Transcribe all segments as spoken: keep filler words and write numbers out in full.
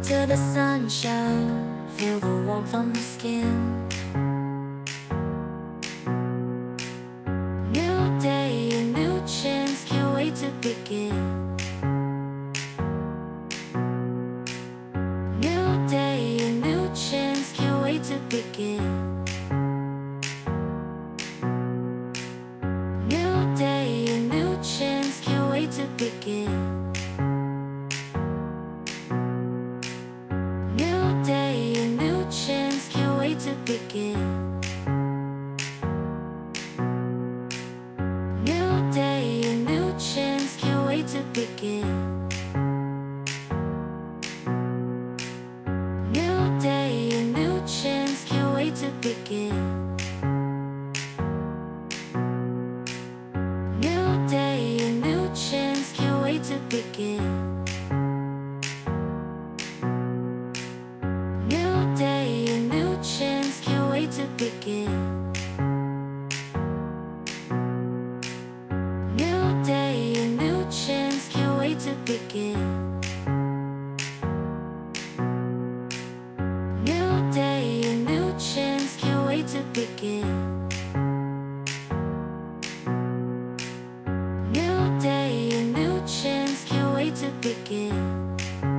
to the sunshine, feel the warmth on my skin. New day, a new chance, can't wait to begin. New day, a new chance, can't wait to begin. New day, a new chance, can't wait to begin. New day, a new chance, can't wait to begin. New day, a new chance, can't wait to begin. New day, a new chance, can't wait to begin. New day, a new chance, can't wait to begin. New day, a new chance, can't wait to begin. New day, a new chance, can't wait to begin. New day, a new chance, can't wait to begin. New day, a new chance, can't wait to begin.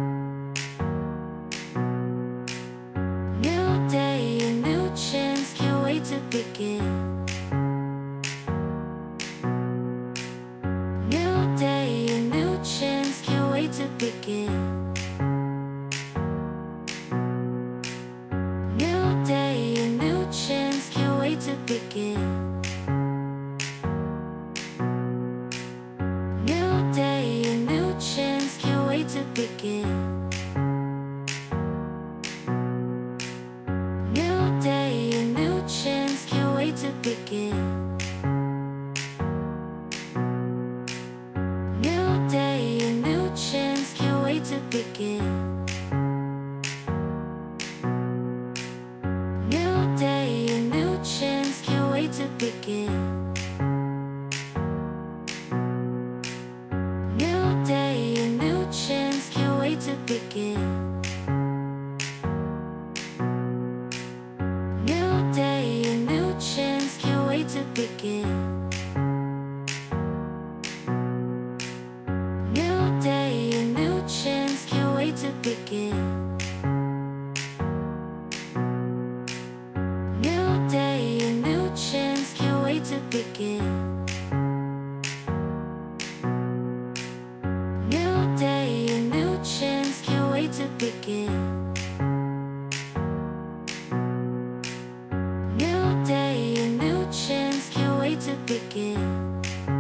New day, a new chance, can't wait to begin. New day, a new chance, can't wait to begin. New day, a new chance, can't wait to begin. New day, a new chance, can't wait to begin. New day, a new chance, can't wait to begin. New day, a new chance, can't wait to begin. New day, a new chance, can't wait to begin. New day, a new chance, can't wait to begin. New day, a new chance, can't wait to begin. New day, a new chance, can't wait to begin. New day, a new chance, can't wait to begin. New day, a new chance, can't wait to begin. New day, a new chance, can't wait to begin.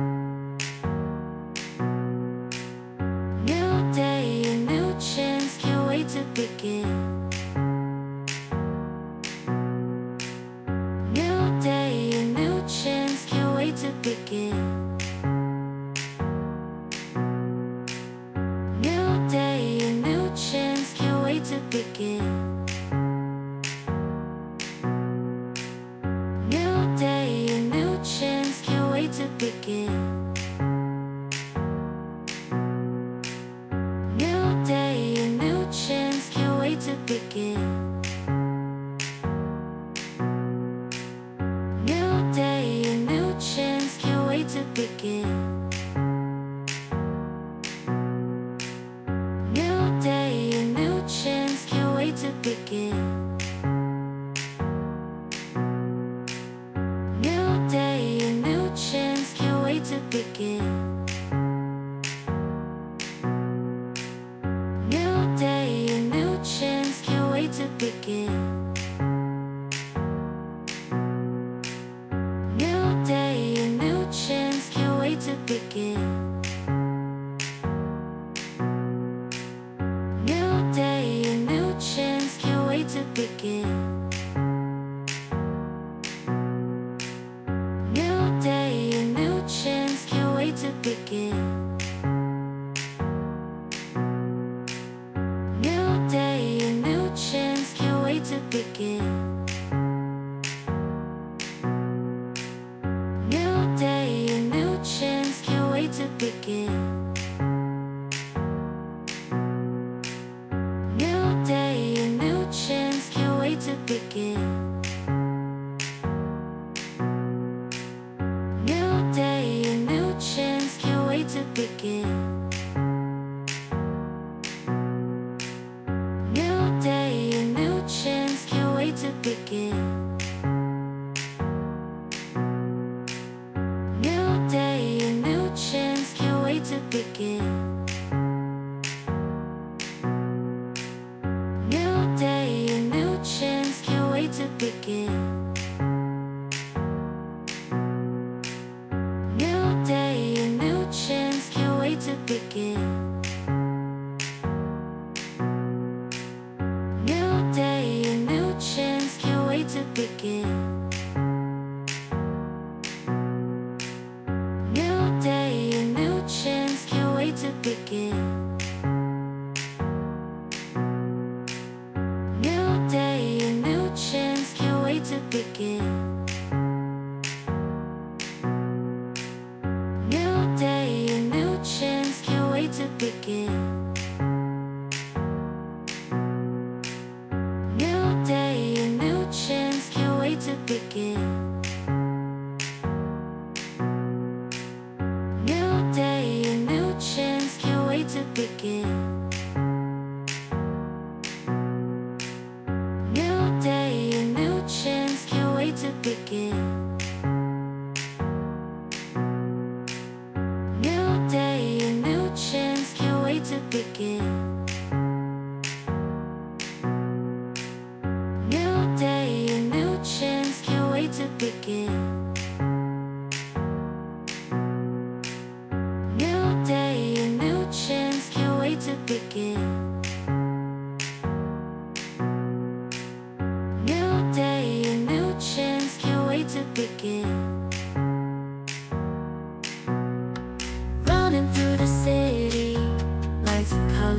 New day, a new chance, can't wait to begin. New day, a new chance, can't wait to begin.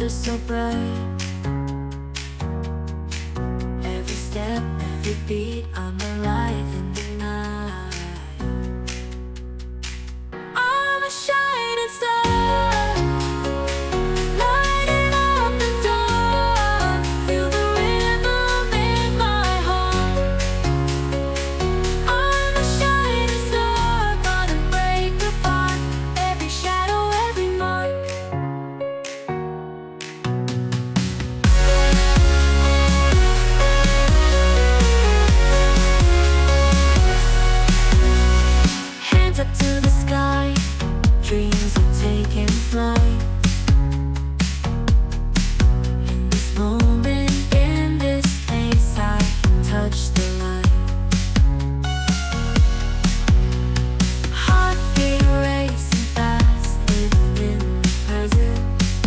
are so bright. Every step, every beat, I'm alive in the night. I'm a shining star, lighting up the dark. Feel the rhythm in my heart. I'm a shining star, gonna break apart every shadow, every mark. Hands up to the sky, dreams are taking flight. In this moment, in this place, I can touch the light. Heartbeat racing fast, living in the present.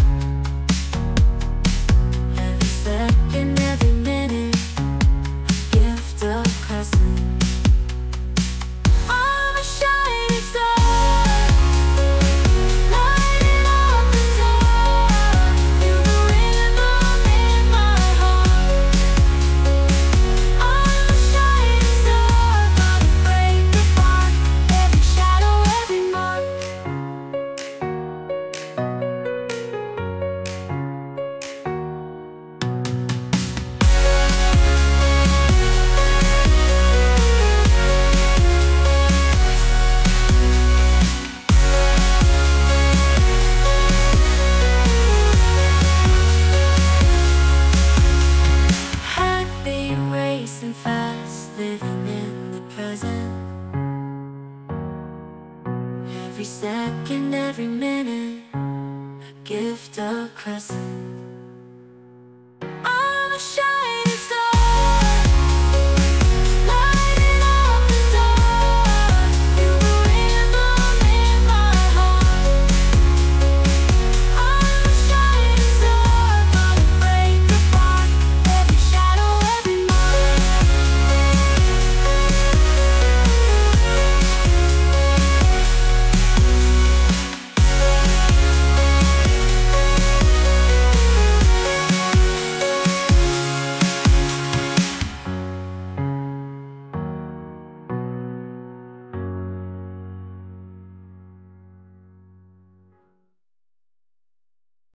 Every second, every minute, a gift of present. I'm a shining star, lighting up the dark. Feel the rhythm in my heart. I'm a shining star, gonna break apart every shadow, every mark. Heartbeat racing fast, living in the present. Every second, every minute, a gift of crescent.